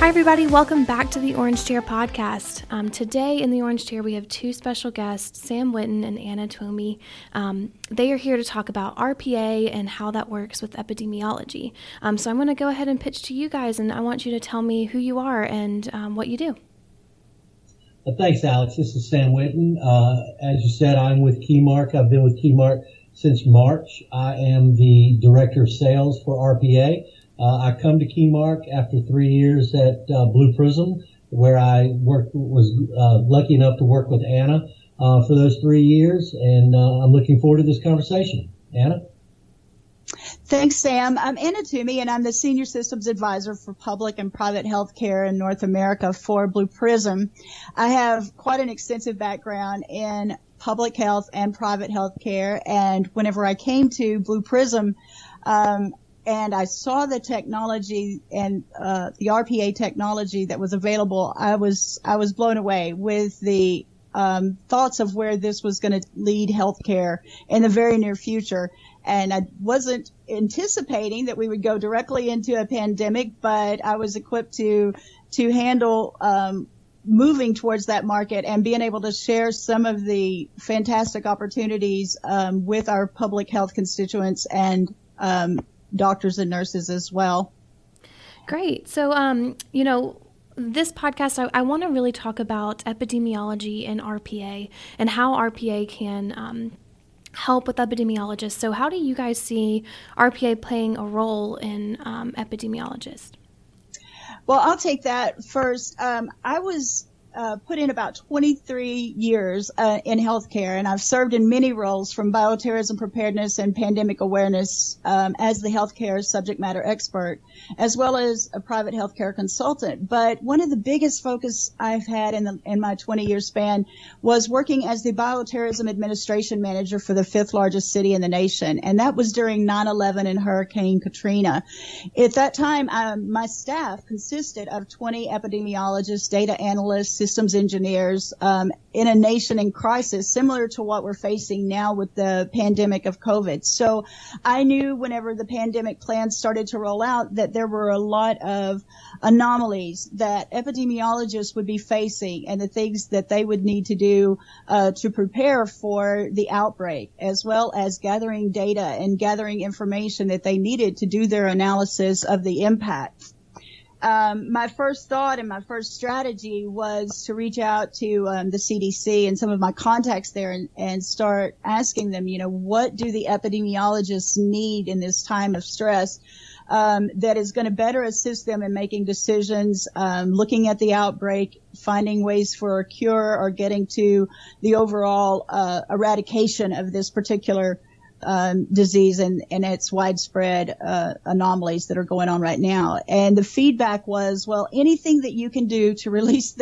Hi, everybody. Welcome back to the Orange Chair podcast. Today in the Orange Chair, we have two special guests, Sam Whitten and Anna Twomey. They are here to talk about RPA and how that works with epidemiology. So I'm going to go ahead and pitch to you guys, and I want you to tell me who you are and what you do. Thanks, Alex. This is Sam Whitten. As you said, I'm with Keymark. I've been with Keymark since March. I am the Director of Sales for RPA. I come to Keymark after 3 years at Blue Prism, where I was lucky enough to work with Anna for those 3 years, and I'm looking forward to this conversation. Anna? Thanks, Sam. I'm Anna Twomey, and I'm the Senior Systems Advisor for Public and Private Healthcare in North America for Blue Prism. I have quite an extensive background in public health and private healthcare, and whenever I came to Blue Prism, and I saw the technology and the RPA technology that was available, I was blown away with the thoughts of where this was going to lead healthcare in the very near future. And I wasn't anticipating that we would go directly into a pandemic, but I was equipped to handle moving towards that market and being able to share some of the fantastic opportunities with our public health constituents and doctors and nurses as well. Great. So, this podcast, I want to really talk about epidemiology and RPA and how RPA can help with epidemiologists. So how do you guys see RPA playing a role in epidemiologists? Well, I'll take that first. I was put in about 23 years in healthcare, and I've served in many roles from bioterrorism preparedness and pandemic awareness as the healthcare subject matter expert, as well as a private healthcare consultant. But one of the biggest focus I've had in my 20-year span was working as the bioterrorism administration manager for the fifth largest city in the nation, and that was during 9/11 and Hurricane Katrina. At that time, my staff consisted of 20 epidemiologists, data analysts, systems engineers in a nation in crisis, similar to what we're facing now with the pandemic of COVID. So I knew whenever the pandemic plans started to roll out that there were a lot of anomalies that epidemiologists would be facing and the things that they would need to do to prepare for the outbreak, as well as gathering data and gathering information that they needed to do their analysis of the impact. My first thought and my first strategy was to reach out to the CDC and some of my contacts there and start asking them, what do the epidemiologists need in this time of stress that is going to better assist them in making decisions, looking at the outbreak, finding ways for a cure, or getting to the overall eradication of this particular disease and its widespread anomalies that are going on right now. And the feedback was, well, anything that you can do to reduce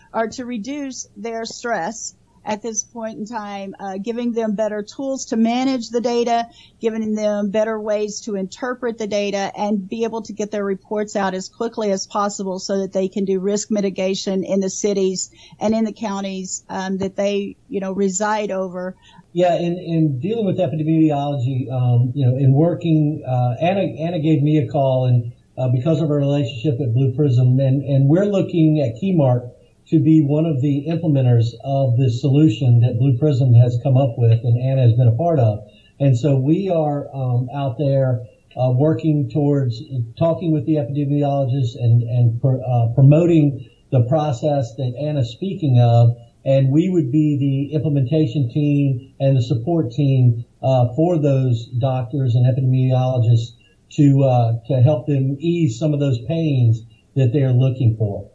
their stress at this point in time, giving them better tools to manage the data, giving them better ways to interpret the data, and be able to get their reports out as quickly as possible so that they can do risk mitigation in the cities and in the counties that they, reside over. Yeah, in dealing with epidemiology, in working, Anna gave me a call, and because of our relationship at Blue Prism, and we're looking at Keymark to be one of the implementers of this solution that Blue Prism has come up with and Anna has been a part of. And so we are out there working towards talking with the epidemiologists and promoting the process that Anna's speaking of. And we would be the implementation team and the support team for those doctors and epidemiologists to help them ease some of those pains that they're looking for.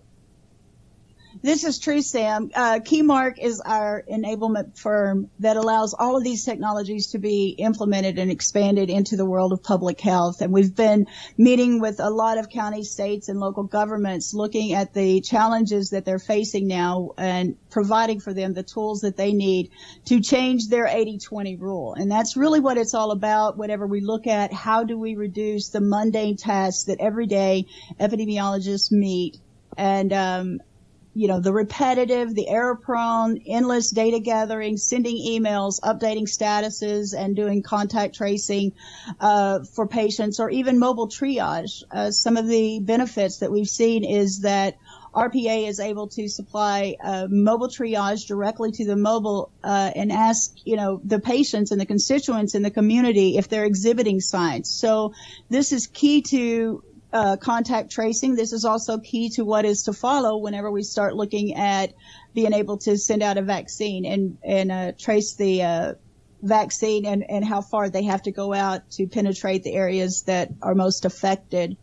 This is true, Sam. Keymark is our enablement firm that allows all of these technologies to be implemented and expanded into the world of public health. And we've been meeting with a lot of county, states, and local governments looking at the challenges that they're facing now and providing for them the tools that they need to change their 80-20 rule. And that's really what it's all about whenever we look at how do we reduce the mundane tasks that every day epidemiologists meet and the repetitive, the error-prone, endless data gathering, sending emails, updating statuses, and doing contact tracing for patients, or even mobile triage. Some of the benefits that we've seen is that RPA is able to supply mobile triage directly to the mobile and ask, the patients and the constituents in the community if they're exhibiting signs. So this is key to contact tracing. This is also key to what is to follow whenever we start looking at being able to send out a vaccine and trace the vaccine and how far they have to go out to penetrate the areas that are most affected.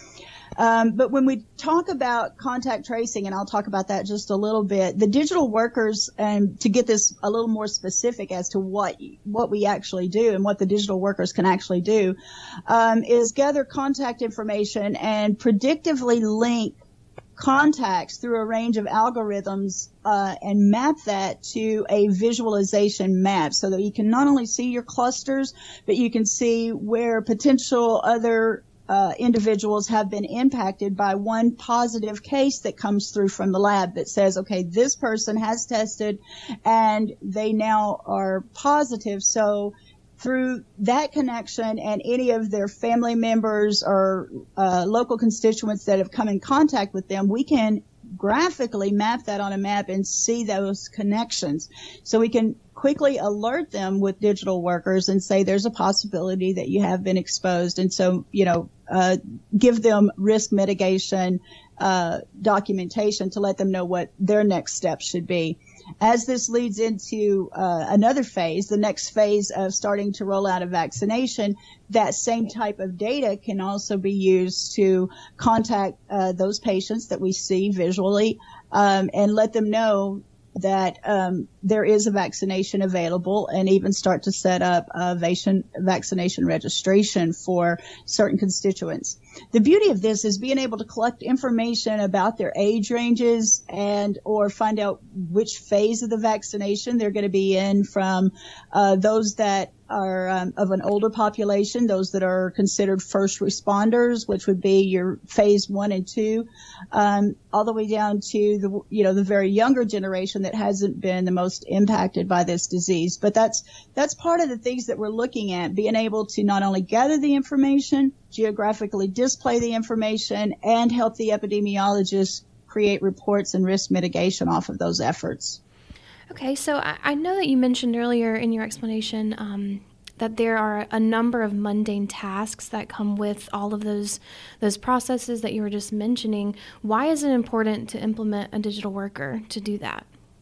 But when we talk about contact tracing, and I'll talk about that just a little bit, the digital workers, and to get this a little more specific as to what we actually do and what the digital workers can actually do, is gather contact information and predictively link contacts through a range of algorithms and map that to a visualization map so that you can not only see your clusters, but you can see where potential other individuals have been impacted by one positive case that comes through from the lab that says, okay, this person has tested and they now are positive. So through that connection and any of their family members or local constituents that have come in contact with them, we can graphically map that on a map and see those connections. So we can quickly alert them with digital workers and say there's a possibility that you have been exposed. And so, give them risk mitigation documentation to let them know what their next steps should be. As this leads into another phase, the next phase of starting to roll out a vaccination, that same type of data can also be used to contact those patients that we see visually and let them know that there is a vaccination available, and even start to set up a vaccination registration for certain constituents. The beauty of this is being able to collect information about their age ranges and or find out which phase of the vaccination they're going to be in, from those that are of an older population, those that are considered first responders, which would be your phase 1 and 2, all the way down to the very younger generation that hasn't been the most impacted by this disease. But that's part of the things that we're looking at, being able to not only gather the information, geographically display the information, and help the epidemiologists create reports and risk mitigation off of those efforts. Okay, so I know that you mentioned earlier in your explanation that there are a number of mundane tasks that come with all of those processes that you were just mentioning. Why is it important to implement a digital worker to do that?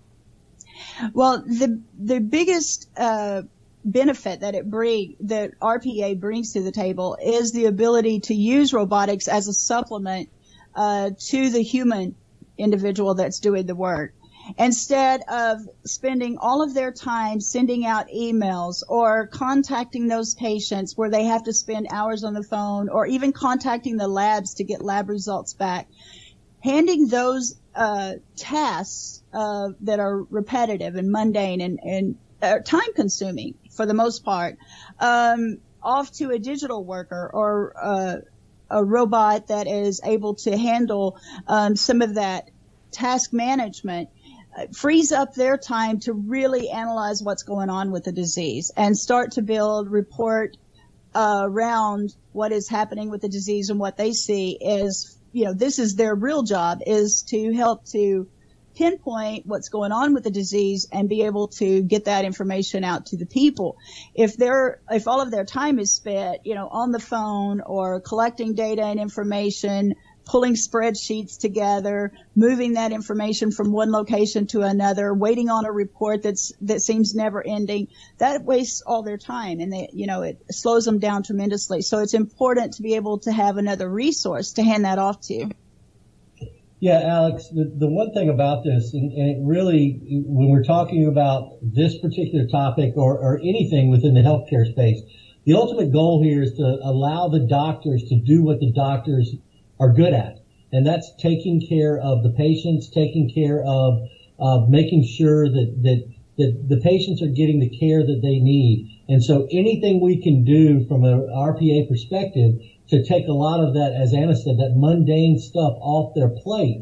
Well, the biggest benefit that that RPA brings to the table is the ability to use robotics as a supplement to the human individual that's doing the work. Instead of spending all of their time sending out emails or contacting those patients where they have to spend hours on the phone, or even contacting the labs to get lab results back, handing those tasks that are repetitive and mundane and time consuming for the most part off to a digital worker or a robot that is able to handle some of that task management, frees up their time to really analyze what's going on with the disease and start to build report around what is happening with the disease. And what they see is, this is their real job, is to help to pinpoint what's going on with the disease and be able to get that information out to the people. If all of their time is spent, on the phone or collecting data and information, pulling spreadsheets together, moving that information from one location to another, waiting on a report that seems never ending, that wastes all their time, and it slows them down tremendously. So it's important to be able to have another resource to hand that off to. Yeah, Alex, the one thing about this, and it really, when we're talking about this particular topic or anything within the healthcare space, the ultimate goal here is to allow the doctors to do what the doctors are good at. And that's taking care of the patients, taking care of making sure that the patients are getting the care that they need. And so anything we can do from an RPA perspective to take a lot of that, as Anna said, that mundane stuff off their plate,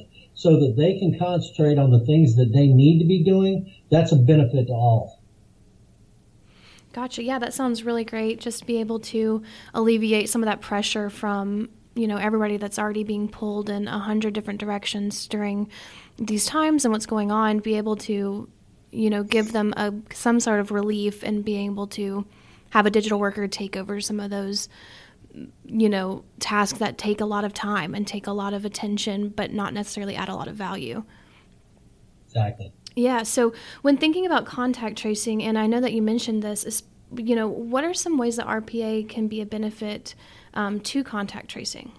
so that they can concentrate on the things that they need to be doing, that's a benefit to all. Gotcha. Yeah, that sounds really great. Just be able to alleviate some of that pressure from, everybody that's already being pulled in 100 different directions during these times and what's going on, be able to, give them some sort of relief and being able to have a digital worker take over some of those, tasks that take a lot of time and take a lot of attention, but not necessarily add a lot of value. Exactly. Yeah. So when thinking about contact tracing, and I know that you mentioned this, is, what are some ways that RPA can be a benefit to contact tracing?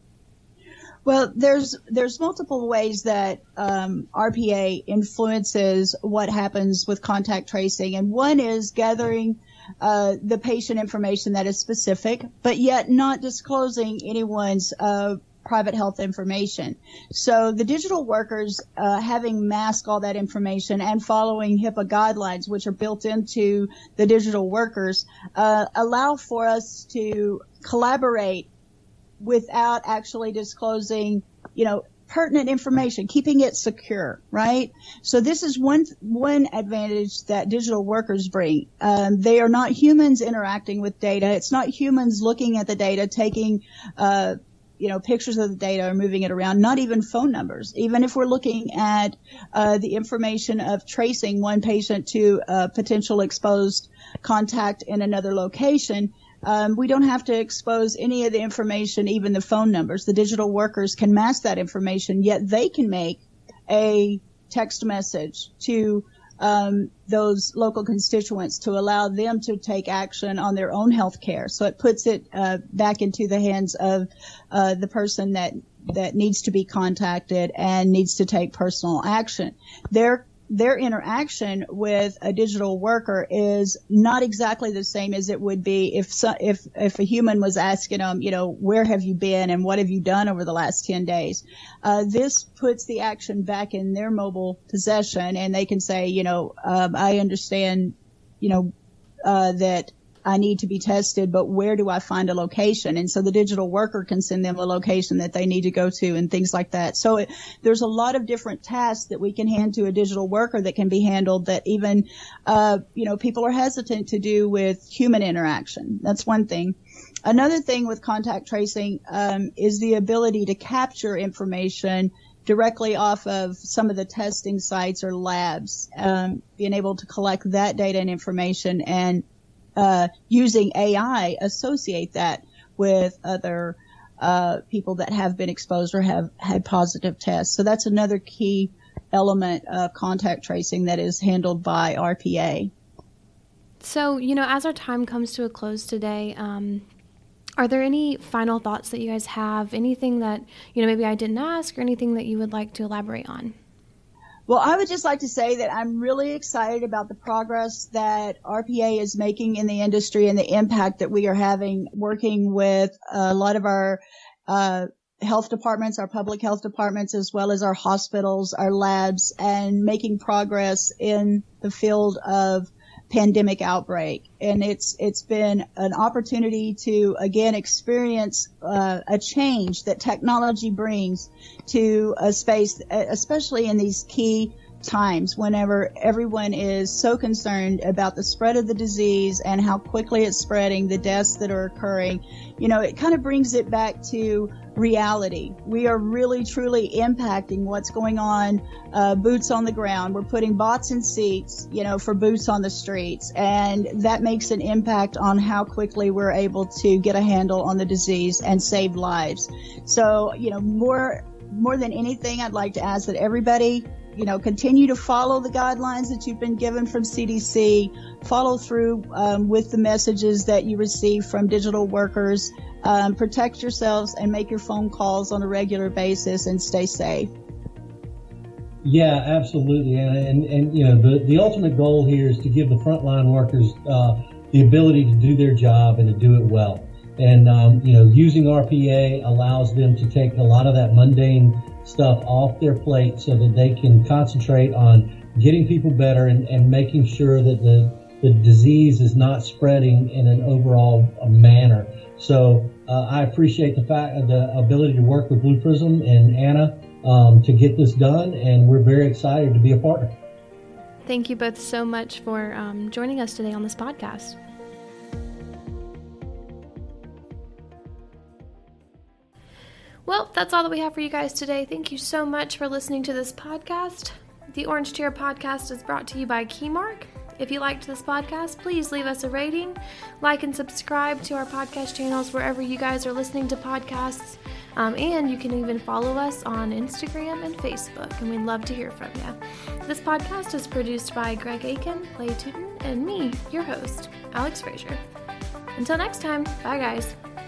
Well, there's multiple ways that RPA influences what happens with contact tracing, and one is gathering the patient information that is specific, but yet not disclosing anyone's private health information. So the digital workers, having masked all that information and following HIPAA guidelines, which are built into the digital workers, allow for us to collaborate without actually disclosing, pertinent information, keeping it secure, right? So this is one advantage that digital workers bring. They are not humans interacting with data. It's not humans looking at the data, taking, pictures of the data or moving it around, not even phone numbers. Even if we're looking at the information of tracing one patient to a potential exposed contact in another location, we don't have to expose any of the information, even the phone numbers. The digital workers can mask that information, yet they can make a text message to those local constituents to allow them to take action on their own health care. So it puts it back into the hands of the person that needs to be contacted and needs to take personal action. Their interaction with a digital worker is not exactly the same as it would be if a human was asking them, where have you been and what have you done over the last 10 days? This puts the action back in their mobile possession, and they can say, I understand, that I need to be tested, but where do I find a location? And so the digital worker can send them a location that they need to go to and things like that. So there's a lot of different tasks that we can hand to a digital worker that can be handled that even, people are hesitant to do with human interaction. That's one thing. Another thing with contact tracing, is the ability to capture information directly off of some of the testing sites or labs, being able to collect that data and information and using AI, associate that with other people that have been exposed or have had positive tests. So that's another key element of contact tracing that is handled by RPA. So, as our time comes to a close today, are there any final thoughts that you guys have? Anything that, maybe I didn't ask, or anything that you would like to elaborate on? Well, I would just like to say that I'm really excited about the progress that RPA is making in the industry and the impact that we are having working with a lot of our health departments, our public health departments, as well as our hospitals, our labs, and making progress in the field of pandemic outbreak. And it's been an opportunity to again experience a change that technology brings to a space, especially in these key times whenever everyone is so concerned about the spread of the disease and how quickly it's spreading, the deaths that are occurring. It kind of brings it back to reality. We are really truly impacting what's going on, boots on the ground. We're putting bots in seats, for boots on the streets, and that makes an impact on how quickly we're able to get a handle on the disease and save lives. So, more than anything, I'd like to ask that everybody continue to follow the guidelines that you've been given from CDC, follow through with the messages that you receive from digital workers, protect yourselves and make your phone calls on a regular basis and stay safe. Yeah, absolutely. And the ultimate goal here is to give the frontline workers the ability to do their job and to do it well. And, using RPA allows them to take a lot of that mundane stuff off their plate so that they can concentrate on getting people better and making sure that the disease is not spreading in an overall manner. So I appreciate the ability to work with Blue Prism and Anna to get this done, and we're very excited to be a partner. Thank you both so much for joining us today on this podcast. Well, that's all that we have for you guys today. Thank you so much for listening to this podcast. The Orange Chair podcast is brought to you by Keymark. If you liked this podcast, please leave us a rating, like and subscribe to our podcast channels wherever you guys are listening to podcasts. And you can even follow us on Instagram and Facebook, and we'd love to hear from you. This podcast is produced by Greg Aiken, Clay Tootin, and me, your host, Alex Frazier. Until next time, bye guys.